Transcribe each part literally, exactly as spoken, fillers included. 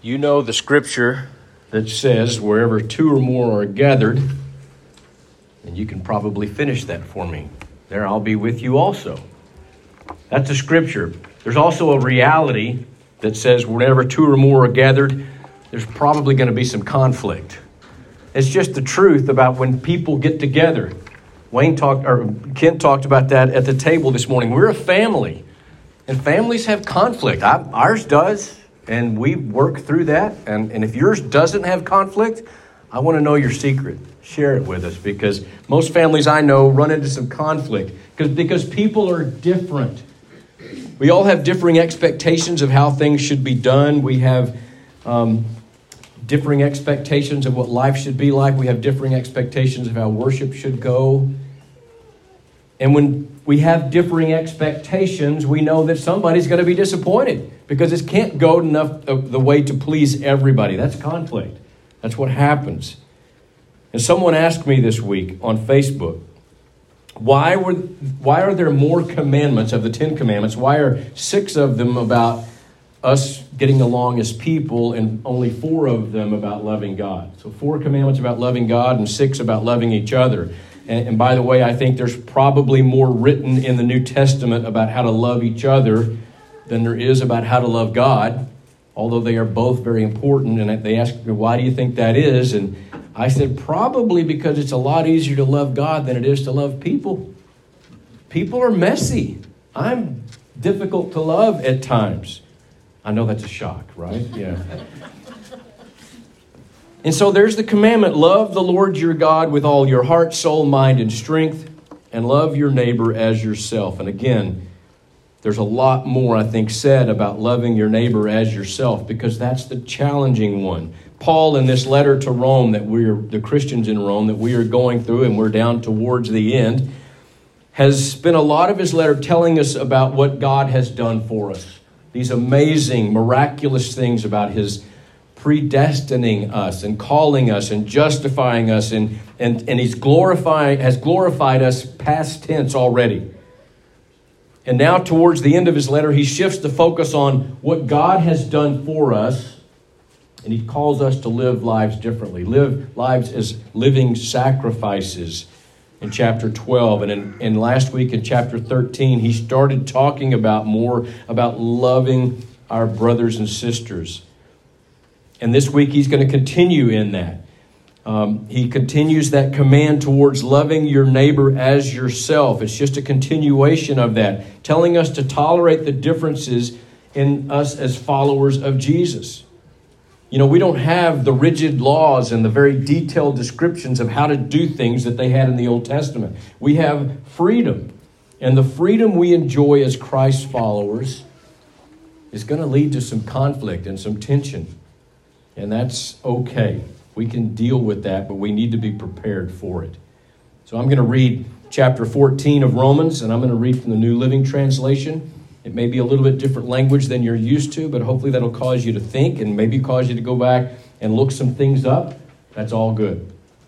You know the scripture that says, wherever two or more are gathered, and you can probably finish that for me. There, I'll be with you also. That's a scripture. There's also a reality that says whenever two or more are gathered, there's probably going to be some conflict. It's just the truth about when people get together. Wayne talked, or Kent talked about that at the table this morning. We're a family, and families have conflict. I, ours does. And we work through that. And, and if yours doesn't have conflict, I want to know your secret. Share it with us, because most families I know run into some conflict because, because people are different. We all have differing expectations of how things should be done. We have um, differing expectations of what life should be like. We have differing expectations of how worship should go. And when we have differing expectations, we know that somebody's going to be disappointed because it can't go enough of the way to please everybody. That's conflict. That's what happens. And someone asked me this week on Facebook, why were why are there more commandments of the Ten Commandments? Why are six of them about us getting along as people and only four of them about loving God? So four commandments about loving God and six about loving each other. And, and by the way, I think there's probably more written in the New Testament about how to love each other than there is about how to love God, although they are both very important. And they asked me, why do you think that is? And I said, probably because it's a lot easier to love God than it is to love people. People are messy. I'm difficult to love at times. I know that's a shock, right? Yeah. And so there's the commandment, love the Lord your God with all your heart, soul, mind, and strength, and love your neighbor as yourself. And again, there's a lot more, I think, said about loving your neighbor as yourself, because that's the challenging one. Paul, in this letter to Rome, that we're the Christians in Rome, that we are going through, and we're down towards the end, has spent a lot of his letter telling us about what God has done for us. These amazing, miraculous things about his predestining us and calling us and justifying us, and, and, and he's glorifying, has glorified us past tense already. And now towards the end of his letter, he shifts the focus on what God has done for us, and he calls us to live lives differently, live lives as living sacrifices in chapter twelve. And in, in last week in chapter thirteen, he started talking about more about loving our brothers and sisters. And this week he's going to continue in that. Um, he continues that command towards loving your neighbor as yourself. It's just a continuation of that, telling us to tolerate the differences in us as followers of Jesus. You know, we don't have the rigid laws and the very detailed descriptions of how to do things that they had in the Old Testament. We have freedom. And the freedom we enjoy as Christ followers is going to lead to some conflict and some tension. And that's okay. We can deal with that, but we need to be prepared for it. So I'm going to read chapter fourteen of Romans, and I'm going to read from the New Living Translation. It may be a little bit different language than you're used to, but hopefully that'll cause you to think and maybe cause you to go back and look some things up. That's all good.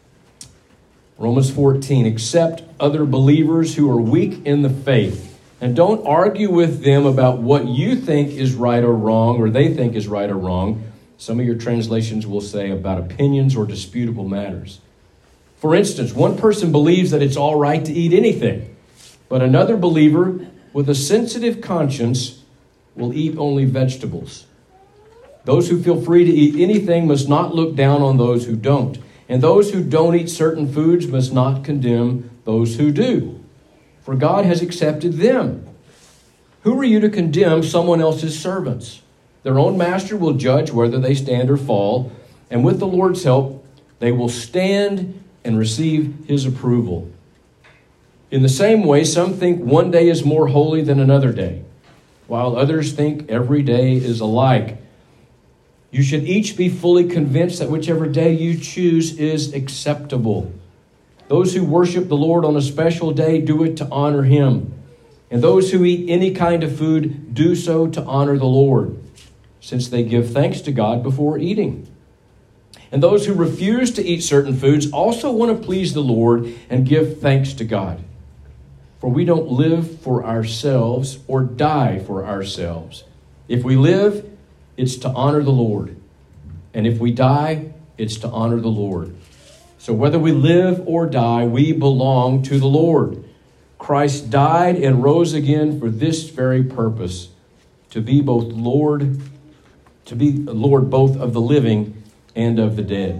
Romans fourteen, accept other believers who are weak in the faith, and don't argue with them about what you think is right or wrong, or they think is right or wrong. Some of your translations will say about opinions or disputable matters. For instance, one person believes that it's all right to eat anything, but another believer with a sensitive conscience will eat only vegetables. Those who feel free to eat anything must not look down on those who don't, and those who don't eat certain foods must not condemn those who do, for God has accepted them. Who are you to condemn someone else's servants? Their own master will judge whether they stand or fall, and with the Lord's help, they will stand and receive his approval. In the same way, some think one day is more holy than another day, while others think every day is alike. You should each be fully convinced that whichever day you choose is acceptable. Those who worship the Lord on a special day do it to honor him, and those who eat any kind of food do so to honor the Lord, since they give thanks to God before eating. And those who refuse to eat certain foods also want to please the Lord and give thanks to God. For we don't live for ourselves or die for ourselves. If we live, it's to honor the Lord. And if we die, it's to honor the Lord. So whether we live or die, we belong to the Lord. Christ died and rose again for this very purpose, to be both Lord, to be Lord both of the living and of the dead.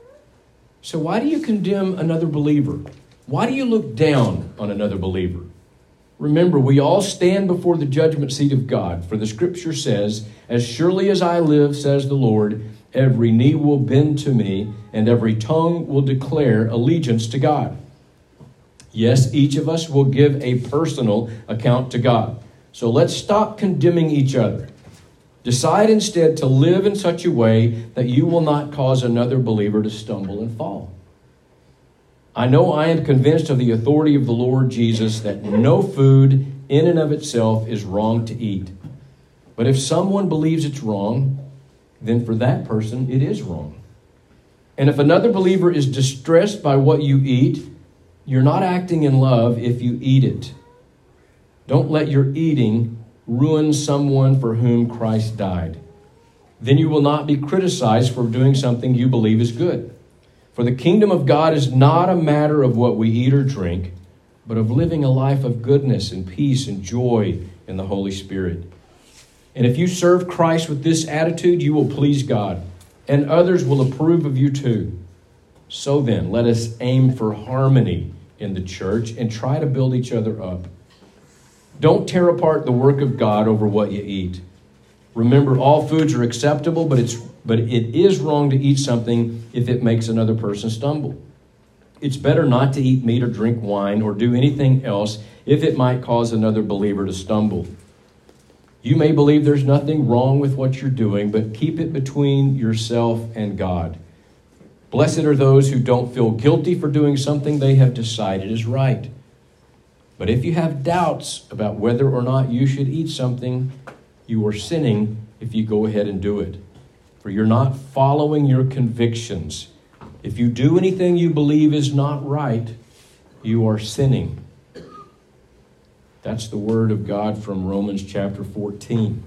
So why do you condemn another believer? Why do you look down on another believer? Remember, we all stand before the judgment seat of God, for the Scripture says, "As surely as I live, says the Lord, every knee will bend to me, and every tongue will declare allegiance to God." Yes, each of us will give a personal account to God. So let's stop condemning each other. Decide instead to live in such a way that you will not cause another believer to stumble and fall. I know I am convinced of the authority of the Lord Jesus that no food in and of itself is wrong to eat. But if someone believes it's wrong, then for that person it is wrong. And if another believer is distressed by what you eat, you're not acting in love if you eat it. Don't let your eating ruin someone for whom Christ died. Then you will not be criticized for doing something you believe is good. For the kingdom of God is not a matter of what we eat or drink, but of living a life of goodness and peace and joy in the Holy Spirit. And if you serve Christ with this attitude, you will please God, and others will approve of you too. So then, let us aim for harmony in the church and try to build each other up. Don't tear apart the work of God over what you eat. Remember, all foods are acceptable, but it's but it is wrong to eat something if it makes another person stumble. It's better not to eat meat or drink wine or do anything else if it might cause another believer to stumble. You may believe there's nothing wrong with what you're doing, but keep it between yourself and God. Blessed are those who don't feel guilty for doing something they have decided is right. But if you have doubts about whether or not you should eat something, you are sinning if you go ahead and do it. For you're not following your convictions. If you do anything you believe is not right, you are sinning. That's the word of God from Romans chapter fourteen.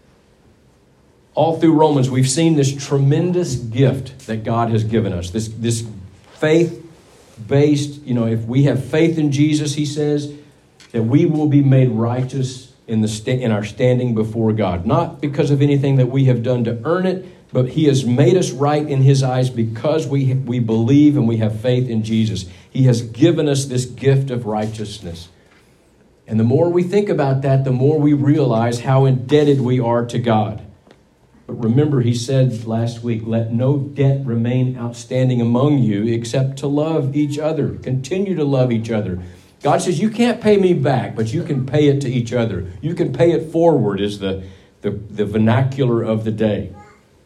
All through Romans, we've seen this tremendous gift that God has given us. This, this faith-based, you know, if we have faith in Jesus, he says, that we will be made righteous in, the sta- in our standing before God. Not because of anything that we have done to earn it, but he has made us right in his eyes because we, we believe and we have faith in Jesus. He has given us this gift of righteousness. And the more we think about that, the more we realize how indebted we are to God. But remember, he said last week, let no debt remain outstanding among you except to love each other. Continue to love each other. God says, you can't pay me back, but you can pay it to each other. You can pay it forward is the, the, the vernacular of the day.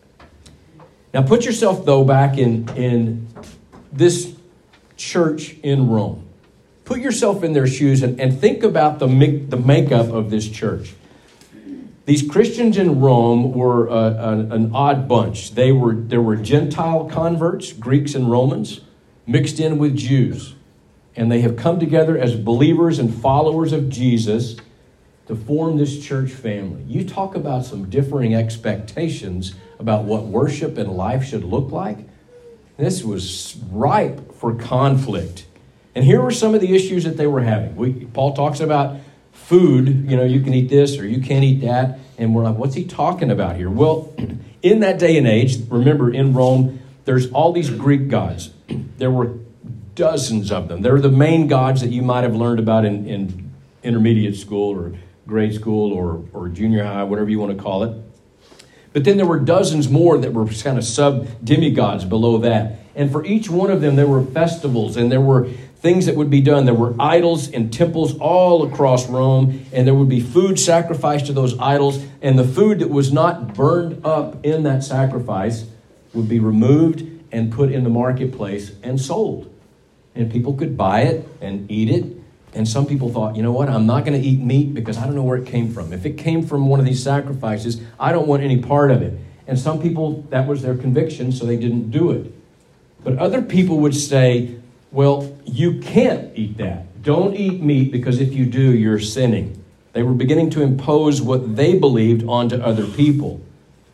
Now put yourself, though, back in, in this church in Rome. Put yourself in their shoes and, and think about the, make, the makeup of this church. These Christians in Rome were a, a, an odd bunch. They were, there were Gentile converts, Greeks and Romans, mixed in with Jews. And they have come together as believers and followers of Jesus to form this church family. You talk about some differing expectations about what worship and life should look like. This was ripe for conflict. And here were some of the issues that they were having. We, Paul talks about food, you know, you can eat this or you can't eat that. And we're like, what's he talking about here? Well, in that day and age, remember in Rome, there's all these Greek gods. There were dozens of them. They're the main gods that you might have learned about in, in intermediate school or grade school or, or junior high, whatever you want to call it. But then there were dozens more that were kind of sub-demigods below that. And for each one of them, there were festivals and there were things that would be done. There were idols and temples all across Rome, and there would be food sacrificed to those idols, and the food that was not burned up in that sacrifice would be removed and put in the marketplace and sold. And people could buy it and eat it. And some people thought, you know what, I'm not going to eat meat because I don't know where it came from. If it came from one of these sacrifices, I don't want any part of it. And some people, that was their conviction, so they didn't do it. But other people would say, well, you can't eat that. Don't eat meat because if you do, you're sinning. They were beginning to impose what they believed onto other people.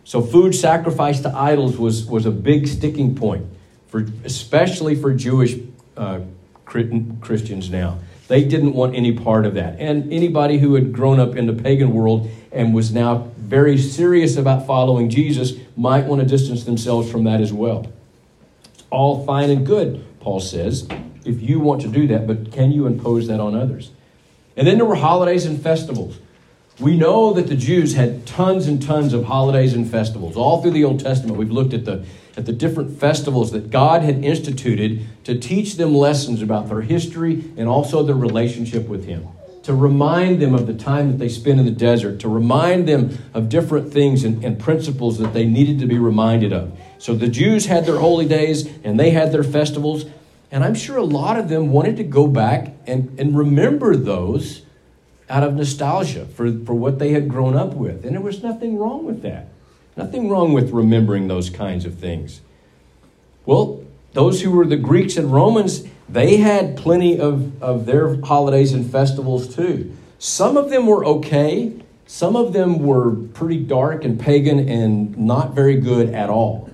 So food sacrificed to idols was, was a big sticking point, for especially for Jewish uh, Christians now. They didn't want any part of that. And anybody who had grown up in the pagan world and was now very serious about following Jesus might want to distance themselves from that as well. It's all fine and good, Paul says, if you want to do that, but can you impose that on others? And then there were holidays and festivals. We know that the Jews had tons and tons of holidays and festivals. All through the Old Testament, we've looked at the, at the different festivals that God had instituted to teach them lessons about their history and also their relationship with Him, to remind them of the time that they spent in the desert, to remind them of different things and, and principles that they needed to be reminded of. So the Jews had their holy days and they had their festivals, and I'm sure a lot of them wanted to go back and, and remember those out of nostalgia for, for what they had grown up with. And there was nothing wrong with that. Nothing wrong with remembering those kinds of things. Well, those who were the Greeks and Romans, they had plenty of, of their holidays and festivals too. Some of them were okay. Some of them were pretty dark and pagan and not very good at all.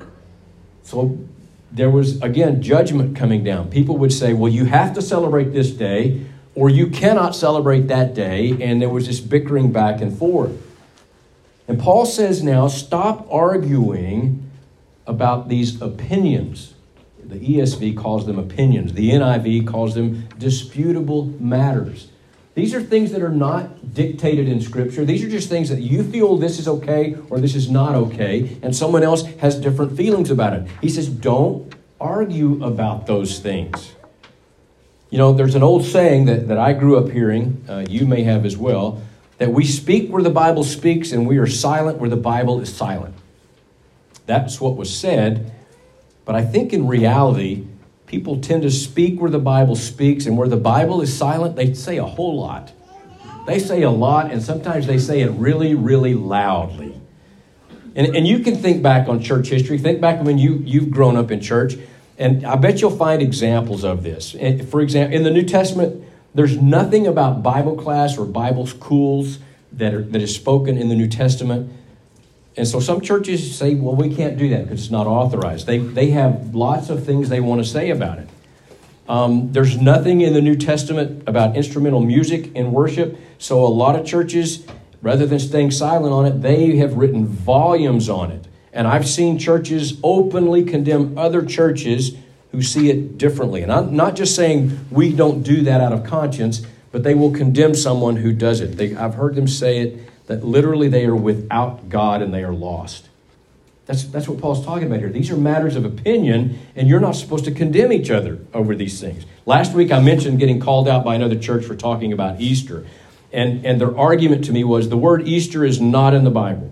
So there was, again, judgment coming down. People would say, well, you have to celebrate this day, or you cannot celebrate that day, and there was this bickering back and forth. And Paul says now, stop arguing about these opinions. The E S V calls them opinions. The N I V calls them disputable matters. These are things that are not dictated in Scripture. These are just things that you feel this is okay or this is not okay, and someone else has different feelings about it. He says, don't argue about those things. You know, there's an old saying that, that I grew up hearing, uh, you may have as well, that we speak where the Bible speaks and we are silent where the Bible is silent. That's what was said, but I think in reality, people tend to speak where the Bible speaks, and where the Bible is silent, they say a whole lot. They say a lot, and sometimes they say it really, really loudly. And, and you can think back on church history. Think back when you, you've grown up in church. And I bet you'll find examples of this. For example, in the New Testament, there's nothing about Bible class or Bible schools that are, that is spoken in the New Testament. And so some churches say, well, we can't do that because it's not authorized. They, they have lots of things they want to say about it. Um, there's nothing in the New Testament about instrumental music in worship. So a lot of churches, rather than staying silent on it, they have written volumes on it. And I've seen churches openly condemn other churches who see it differently. And I'm not just saying we don't do that out of conscience, but they will condemn someone who does it. They, I've heard them say it, that literally they are without God and they are lost. That's, that's what Paul's talking about here. These are matters of opinion, and you're not supposed to condemn each other over these things. Last week I mentioned getting called out by another church for talking about Easter. And, and their argument to me was the word Easter is not in the Bible.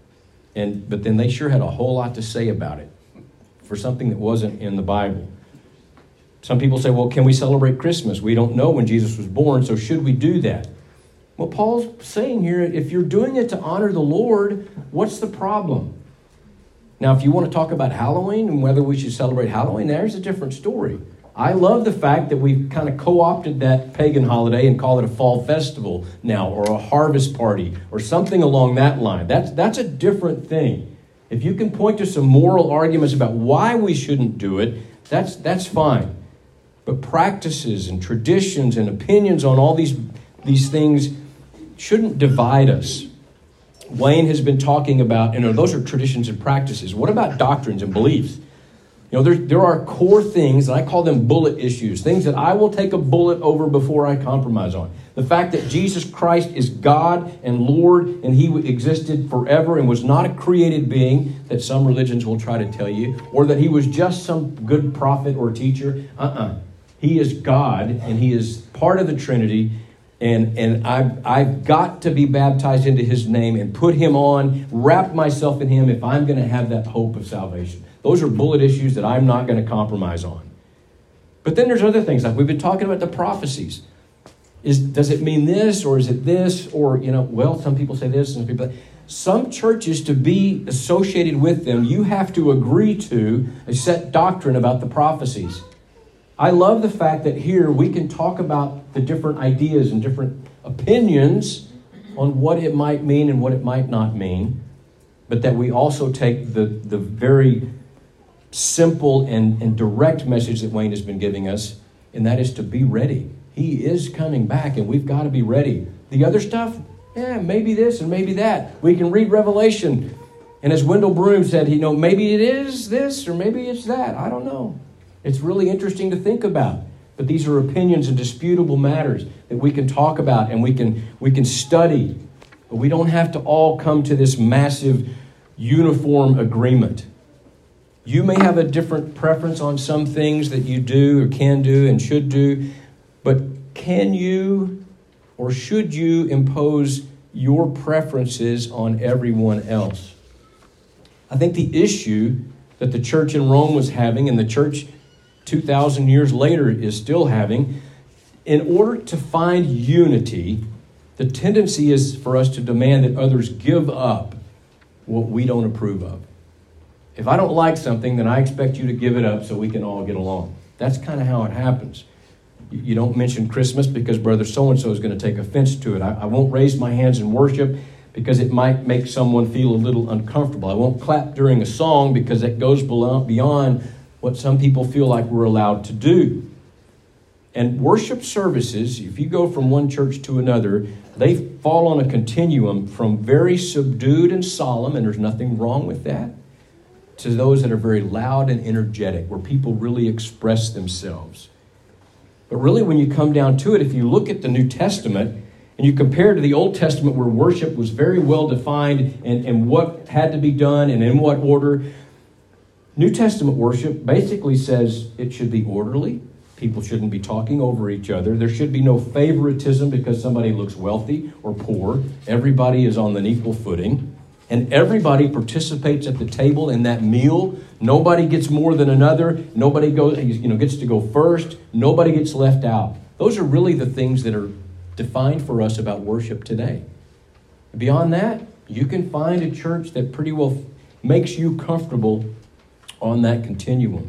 And but then they sure had a whole lot to say about it for something that wasn't in the Bible. Some people say, well, can we celebrate Christmas? We don't know when Jesus was born, so should we do that? Well, Paul's saying here, if you're doing it to honor the Lord, what's the problem? Now, if you want to talk about Halloween and whether we should celebrate Halloween, there's a different story. I love the fact that we've kind of co-opted that pagan holiday and call it a fall festival now, or a harvest party, or something along that line. That's, that's a different thing. If you can point to some moral arguments about why we shouldn't do it, that's, that's fine. But practices and traditions and opinions on all these, these things shouldn't divide us. Wayne has been talking about, you know, those are traditions and practices. What about doctrines and beliefs? You know, there, there are core things, and I call them bullet issues, things that I will take a bullet over before I compromise on. The fact that Jesus Christ is God and Lord, and He existed forever and was not a created being that some religions will try to tell you, or that He was just some good prophet or teacher. Uh-uh. He is God, and He is part of the Trinity, and, and I've, I've got to be baptized into His name and put Him on, wrap myself in Him if I'm going to have that hope of salvation. Those are bullet issues that I'm not going to compromise on. But then there's other things, like we've been talking about the prophecies. Is, does it mean this, or is it this? Or, you know, well, some people say this, and some people... Some churches, to be associated with them, you have to agree to a set doctrine about the prophecies. I love the fact that here we can talk about the different ideas and different opinions on what it might mean and what it might not mean. but that we also take the, the very simple and, and direct message that Wayne has been giving us, and that is to be ready. He is coming back, and we've got to be ready. The other stuff, yeah, maybe this and maybe that. We can read Revelation, and as Wendell Broom said, you know, maybe it is this or maybe it's that. I don't know. It's really interesting to think about. But these are opinions and disputable matters that we can talk about and we can we can study. But we don't have to all come to this massive uniform agreement. You may have a different preference on some things that you do or can do and should do, but can you or should you impose your preferences on everyone else? I think the issue that the church in Rome was having, and the church two thousand years later is still having, in order to find unity, the tendency is for us to demand that others give up what we don't approve of. If I don't like something, then I expect you to give it up so we can all get along. That's kind of how it happens. You don't mention Christmas because brother so-and-so is going to take offense to it. I, I won't raise my hands in worship because it might make someone feel a little uncomfortable. I won't clap during a song because it goes beyond what some people feel like we're allowed to do. And worship services, if you go from one church to another, they fall on a continuum from very subdued and solemn, and there's nothing wrong with that, to those that are very loud and energetic, where people really express themselves. But really, when you come down to it, if you look at the New Testament and you compare to the Old Testament, where worship was very well defined and, and what had to be done and in what order, New Testament worship basically says it should be orderly. People shouldn't be talking over each other. There should be no favoritism because somebody looks wealthy or poor. Everybody is on an equal footing. And everybody participates at the table in that meal. Nobody gets more than another. Nobody goes, you know, gets to go first. Nobody gets left out. Those are really the things that are defined for us about worship today. Beyond that, you can find a church that pretty well makes you comfortable on that continuum.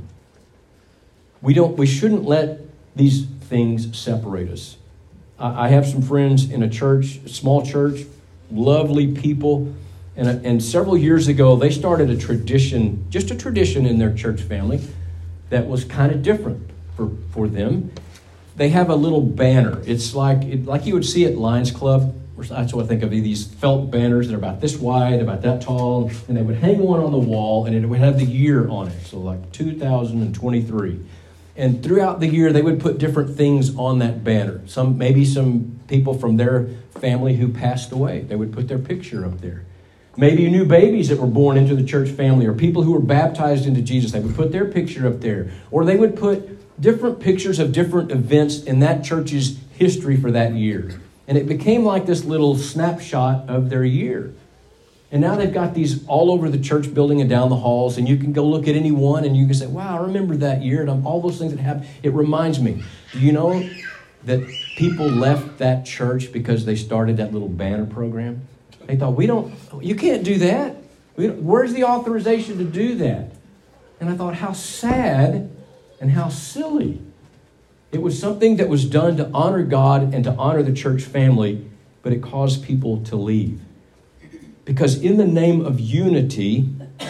We don't. We shouldn't let these things separate us. I have some friends in a church, a small church, lovely people. And, and several years ago, they started a tradition, just a tradition in their church family that was kind of different for, for them. They have a little banner. It's like it, like you would see at Lions Club. That's what I think of, these felt banners that are about this wide, about that tall. And they would hang one on the wall, and it would have the year on it. So like two thousand twenty-three. And throughout the year, they would put different things on that banner. Some maybe some people from their family who passed away. They would put their picture up there. Maybe new babies that were born into the church family, or people who were baptized into Jesus. They would put their picture up there. Or they would put different pictures of different events in that church's history for that year. And it became like this little snapshot of their year. And now they've got these all over the church building and down the halls, and you can go look at any one and you can say, wow, I remember that year and all those things that happened. It reminds me. Do you know that people left that church because they started that little banner program? They thought, we don't, you can't do that. We don't, where's the authorization to do that? And I thought, how sad and how silly. It was something that was done to honor God and to honor the church family, but it caused people to leave. Because in the name of unity,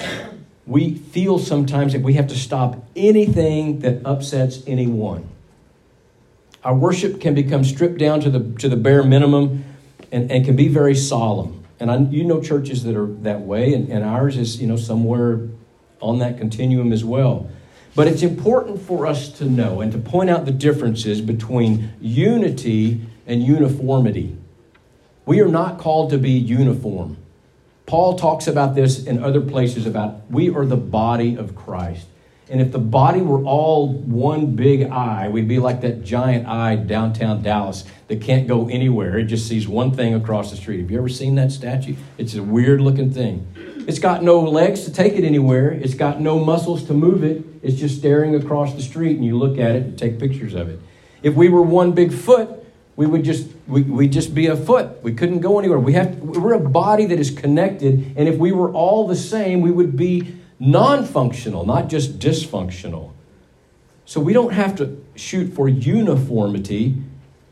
we feel sometimes that we have to stop anything that upsets anyone. Our worship can become stripped down to the to the bare minimum and, and can be very solemn. And I, you know churches that are that way, and, and ours is, you know, somewhere on that continuum as well. But it's important for us to know and to point out the differences between unity and uniformity. We are not called to be uniform. Paul talks about this in other places about we are the body of Christ. And if the body were all one big eye, we'd be like that giant eye downtown Dallas that can't go anywhere. It just sees one thing across the street. Have you ever seen that statue? It's a weird looking thing. It's got no legs to take it anywhere. It's got no muscles to move it. It's just staring across the street, and you look at it and take pictures of it. If we were one big foot, we would just we we'd just be a foot. We couldn't go anywhere. We have we're a body that is connected, and if we were all the same, we would be non-functional, not just dysfunctional. So we don't have to shoot for uniformity.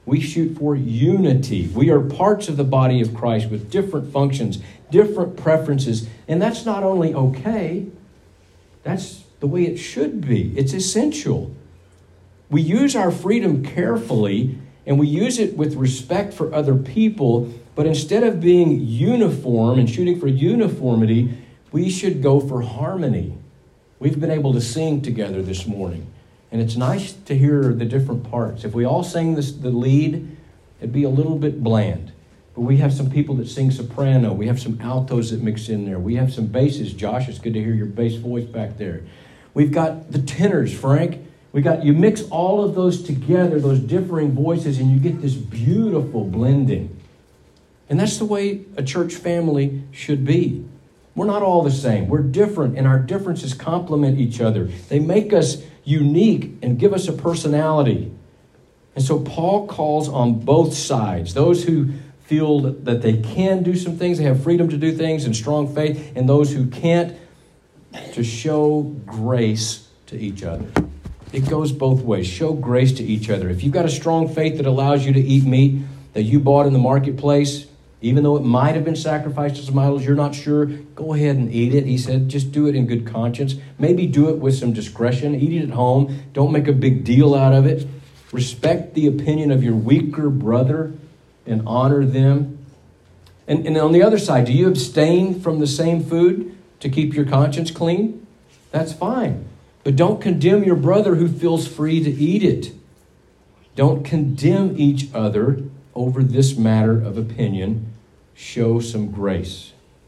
We shoot for unity. We are parts of the body of Christ with different functions, different preferences. And that's not only okay, that's the way it should be. It's essential. We use our freedom carefully, and we use it with respect for other people, but instead of being uniform and shooting for uniformity, we should go for harmony. We've been able to sing together this morning, and it's nice to hear the different parts. If we all sang this, the lead, it'd be a little bit bland. But we have some people that sing soprano. We have some altos that mix in there. We have some basses. Josh, it's good to hear your bass voice back there. We've got the tenors, Frank. We got, you mix all of those together, those differing voices, and you get this beautiful blending. And that's the way a church family should be. We're not all the same. We're different, and our differences complement each other. They make us unique and give us a personality. And so Paul calls on both sides, those who feel that they can do some things, they have freedom to do things and strong faith, and those who can't, to show grace to each other. It goes both ways. Show grace to each other. If you've got a strong faith that allows you to eat meat that you bought in the marketplace, even though it might have been sacrificed to some idols, you're not sure, go ahead and eat it. He said, just do it in good conscience. Maybe do it with some discretion. Eat it at home. Don't make a big deal out of it. Respect the opinion of your weaker brother and honor them. And, and on the other side, do you abstain from the same food to keep your conscience clean? That's fine. But don't condemn your brother who feels free to eat it. Don't condemn each other over this matter of opinion. Show some grace.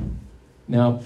Now,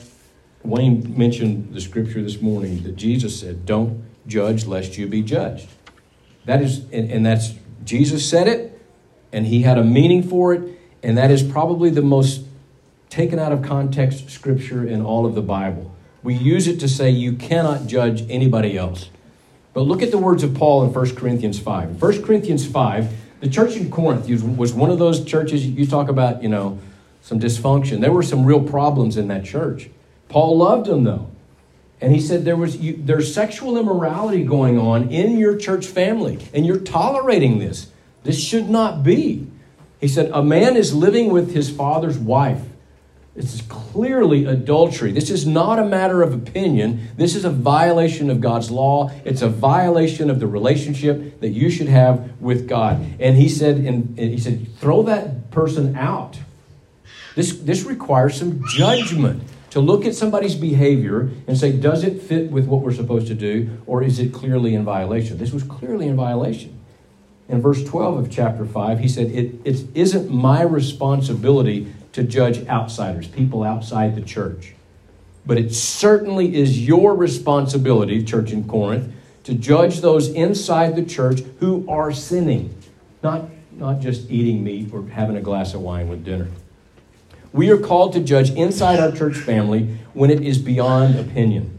Wayne mentioned the scripture this morning that Jesus said, don't judge lest you be judged. That is, and, and that's, Jesus said it, and he had a meaning for it, and that is probably the most taken out of context scripture in all of the Bible. We use it to say you cannot judge anybody else. But look at the words of Paul in First Corinthians five. In First Corinthians five, the church in Corinth was one of those churches, you talk about, you know, some dysfunction. There were some real problems in that church. Paul loved them, though. And he said there was you, there's sexual immorality going on in your church family, and you're tolerating this. This should not be. He said, a man is living with his father's wife. This is clearly adultery. This is not a matter of opinion. This is a violation of God's law. It's a violation of the relationship that you should have with God. And he said, and he said, throw that person out. This, this requires some judgment to look at somebody's behavior and say, does it fit with what we're supposed to do, or is it clearly in violation? This was clearly in violation. In verse twelve of chapter five, he said, it, it isn't my responsibility to judge outsiders, people outside the church. But it certainly is your responsibility, church in Corinth, to judge those inside the church who are sinning, not, not just eating meat or having a glass of wine with dinner. We are called to judge inside our church family when it is beyond opinion.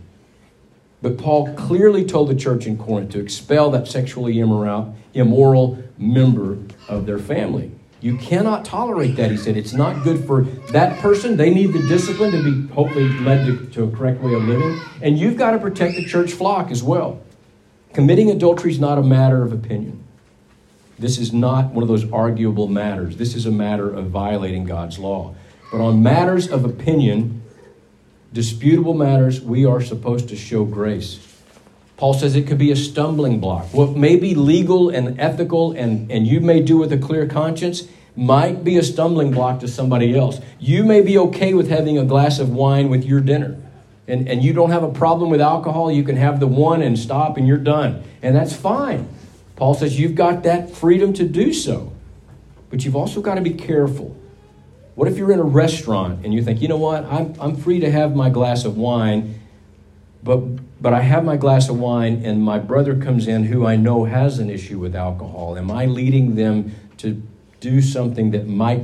But Paul clearly told the church in Corinth to expel that sexually immoral, immoral member of their family. You cannot tolerate that, he said. It's not good for that person. They need the discipline to be hopefully led to, to a correct way of living. And you've got to protect the church flock as well. Committing adultery is not a matter of opinion. This is not one of those arguable matters. This is a matter of violating God's law. But on matters of opinion, disputable matters, we are supposed to show grace. Paul says it could be a stumbling block. What may be legal and ethical and, and you may do with a clear conscience might be a stumbling block to somebody else. You may be okay with having a glass of wine with your dinner. And, and you don't have a problem with alcohol. You can have the one and stop and you're done. And that's fine. Paul says you've got that freedom to do so. But you've also got to be careful. What if you're in a restaurant and you think, you know what, I'm, I'm free to have my glass of wine, but, but I have my glass of wine and my brother comes in who I know has an issue with alcohol. Am I leading them to do something that might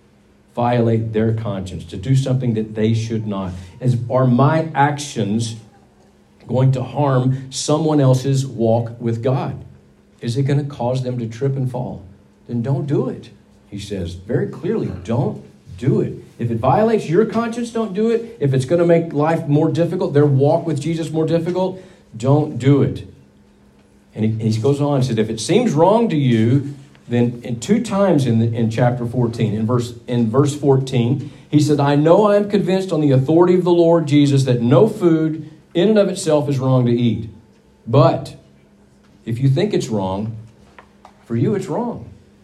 violate their conscience, to do something that they should not? Is, are my actions going to harm someone else's walk with God? Is it going to cause them to trip and fall? Then don't do it. He says very clearly, don't do it. If it violates your conscience, don't do it. If it's going to make life more difficult, their walk with Jesus more difficult, don't do it. And he, and he goes on and says, if it seems wrong to you, Then in two times in, the, in chapter fourteen, in verse, in verse fourteen, he said, I know I am convinced on the authority of the Lord Jesus that no food in and of itself is wrong to eat. But if you think it's wrong, for you it's wrong.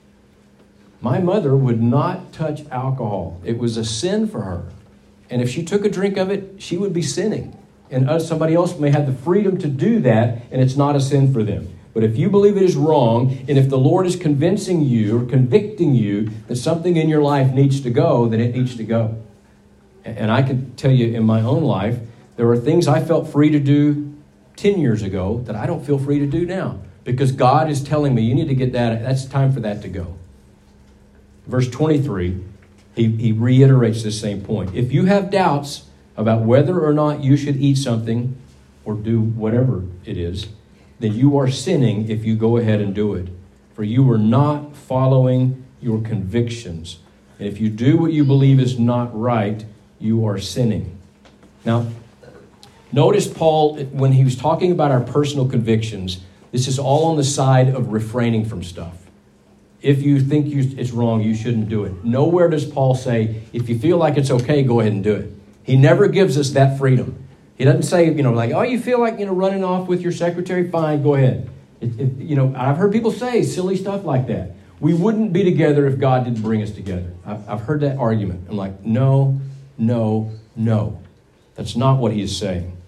My mother would not touch alcohol. It was a sin for her. And if she took a drink of it, she would be sinning. And us, somebody else may have the freedom to do that, and it's not a sin for them. But if you believe it is wrong, and if the Lord is convincing you or convicting you that something in your life needs to go, then it needs to go. And I can tell you in my own life, there are things I felt free to do ten years ago that I don't feel free to do now. Because God is telling me, you need to get that, that's time for that to go. Verse twenty-three, he, he reiterates this same point. If you have doubts about whether or not you should eat something or do whatever it is, then you are sinning if you go ahead and do it. For you are not following your convictions. And if you do what you believe is not right, you are sinning. Now, notice Paul, when he was talking about our personal convictions, this is all on the side of refraining from stuff. If you think you, it's wrong, you shouldn't do it. Nowhere does Paul say, if you feel like it's okay, go ahead and do it. He never gives us that freedom. He doesn't say, you know, like, oh, you feel like, you know, running off with your secretary? Fine, go ahead. It, it, you know, I've heard people say silly stuff like that. We wouldn't be together if God didn't bring us together. I've, I've heard that argument. I'm like, no, no, no. That's not what he is saying.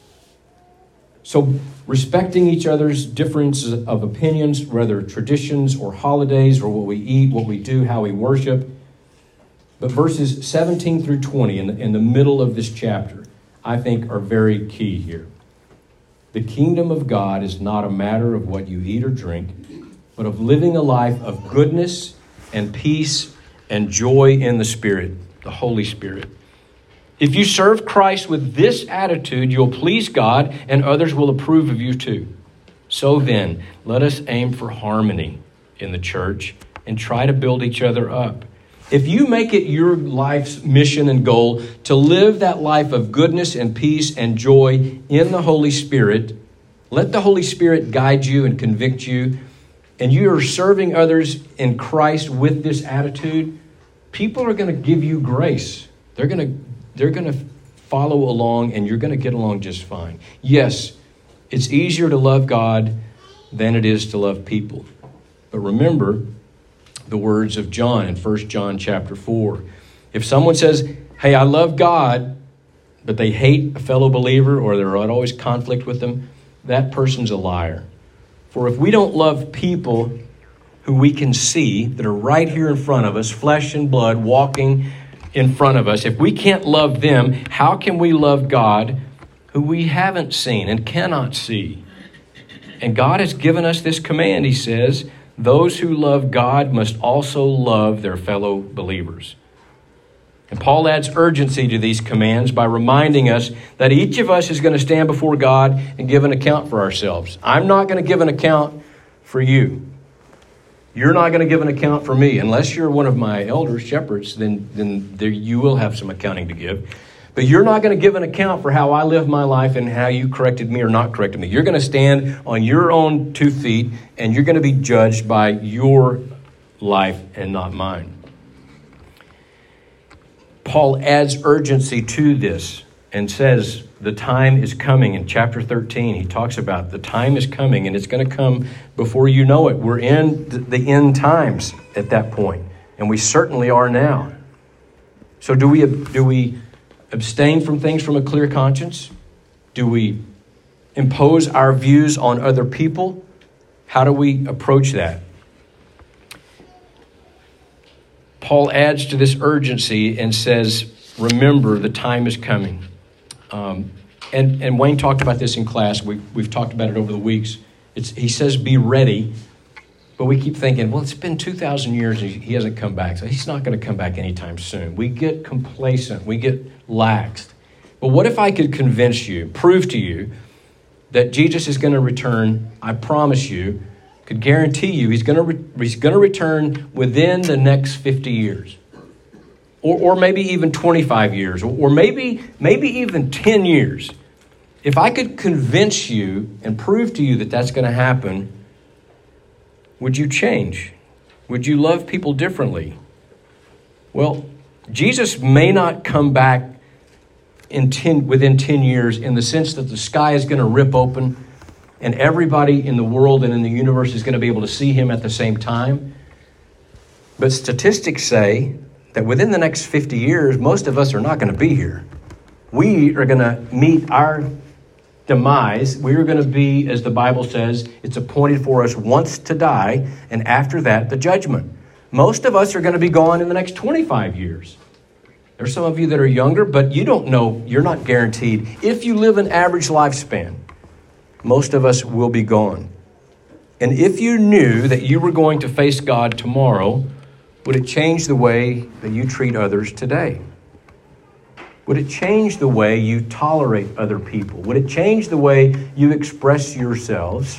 So respecting each other's differences of opinions, whether traditions or holidays or what we eat, what we do, how we worship. But verses seventeen through twenty in the, in the middle of this chapter, I think are very key here. The kingdom of God is not a matter of what you eat or drink, but of living a life of goodness and peace and joy in the Spirit, the Holy Spirit. If you serve Christ with this attitude, you'll please God and others will approve of you too. So then, let us aim for harmony in the church and try to build each other up. If you make it your life's mission and goal to live that life of goodness and peace and joy in the Holy Spirit, let the Holy Spirit guide you and convict you, and you are serving others in Christ with this attitude, people are going to give you grace. They're going to they're going to follow along, and you're going to get along just fine. Yes, it's easier to love God than it is to love people. But remember the words of John in First John chapter four. If someone says, hey, I love God, but they hate a fellow believer or they're at always conflict with them, that person's a liar. For if we don't love people who we can see that are right here in front of us, flesh and blood walking in front of us, if we can't love them, how can we love God who we haven't seen and cannot see? And God has given us this command, he says, those who love God must also love their fellow believers. And Paul adds urgency to these commands by reminding us that each of us is going to stand before God and give an account for ourselves. I'm not going to give an account for you. You're not going to give an account for me. Unless you're one of my elders, shepherds, then, then there, you will have some accounting to give. But you're not going to give an account for how I live my life and how you corrected me or not corrected me. You're going to stand on your own two feet, and you're going to be judged by your life and not mine. Paul adds urgency to this and says the time is coming. In chapter thirteen, he talks about the time is coming, and it's going to come before you know it. We're in the end times at that point, and we certainly are now. So do we do we abstain from things from a clear conscience? Do we impose our views on other people? How do we approach that? Paul adds to this urgency and says, remember, the time is coming. Um, and, and Wayne talked about this in class. We, we've talked about it over the weeks. It's, he says, be ready. But we keep thinking, well, it's been two thousand years and he hasn't come back. So he's not going to come back anytime soon. We get complacent. We get laxed. But what if I could convince you, prove to you that Jesus is going to return? I promise you, could guarantee you he's going to re- he's going to return within the next fifty years. Or, or maybe even twenty-five years. Or, or maybe, maybe even ten years. If I could convince you and prove to you that that's going to happen, would you change? Would you love people differently? Well, Jesus may not come back in ten, within ten years in the sense that the sky is going to rip open and everybody in the world and in the universe is going to be able to see him at the same time. But statistics say that within the next fifty years, most of us are not going to be here. We are going to meet our demise. We are going to be, as the Bible says, it's appointed for us once to die, and after that, the judgment. Most of us are going to be gone in the next twenty-five years. There's some of you that are younger, but you don't know, you're not guaranteed. If you live an average lifespan, most of us will be gone. And if you knew that you were going to face God tomorrow, would it change the way that you treat others today? Would it change the way you tolerate other people? Would it change the way you express yourselves?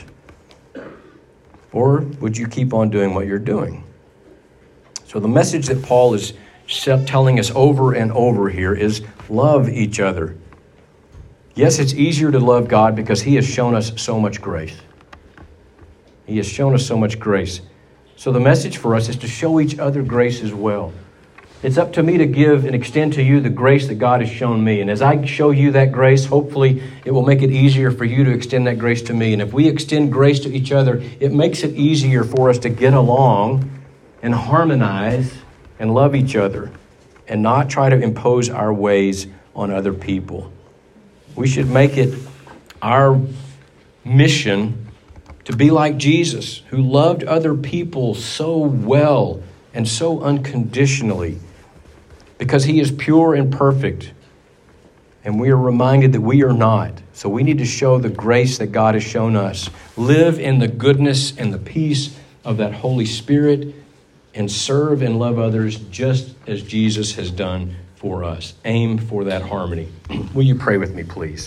Or would you keep on doing what you're doing? So the message that Paul is telling us over and over here is love each other. Yes, it's easier to love God because he has shown us so much grace. He has shown us so much grace. So the message for us is to show each other grace as well. It's up to me to give and extend to you the grace that God has shown me. And as I show you that grace, hopefully it will make it easier for you to extend that grace to me. And if we extend grace to each other, it makes it easier for us to get along and harmonize and love each other and not try to impose our ways on other people. We should make it our mission to be like Jesus, who loved other people so well and so unconditionally because he is pure and perfect. And we are reminded that we are not. So we need to show the grace that God has shown us. Live in the goodness and the peace of that Holy Spirit and serve and love others just as Jesus has done for us. Aim for that harmony. Will you pray with me, please?